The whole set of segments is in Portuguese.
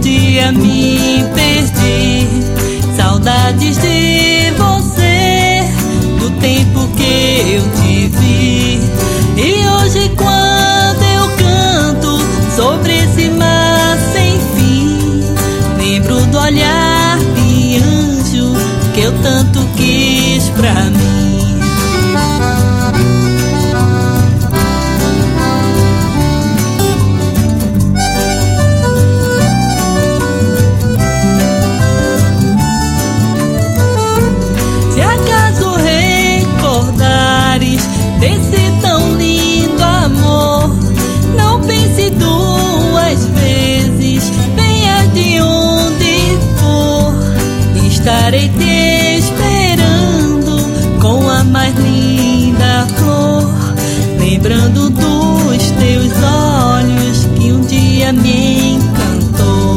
dia me perdi. Saudades de você, do tempo que eu te vi. E hoje quando eu canto sobre esse mar sem fim, lembro do olhar de anjo que eu tanto quis pra mim. Se acaso recordares desse tão lindo amor, não pense duas vezes, venha de onde for. Estarei te esperando com a mais linda flor, lembrando dos teus olhos que um dia me encantou.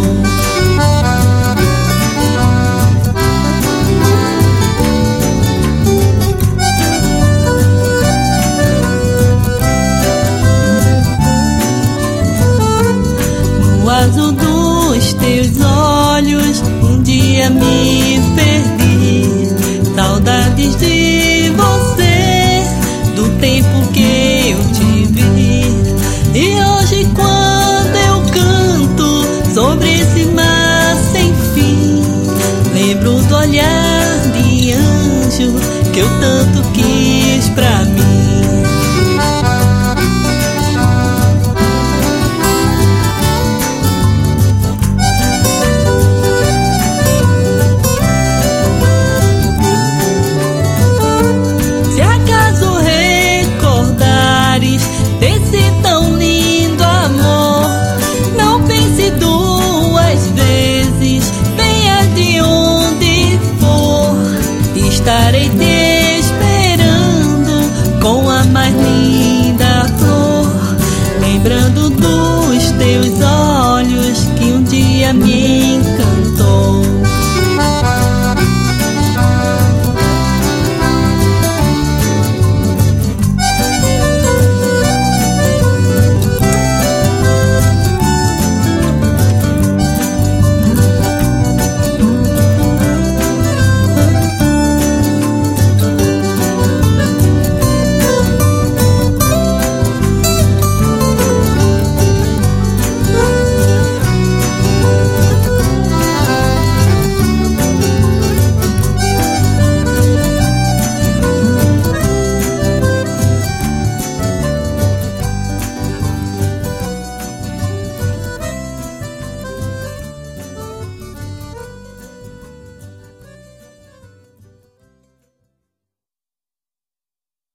No azul dos teus olhos um dia me perdi. Saudades de você, do tempo que eu te vi. E hoje quando eu canto sobre esse mar sem fim, lembro do olhar de anjo que eu tanto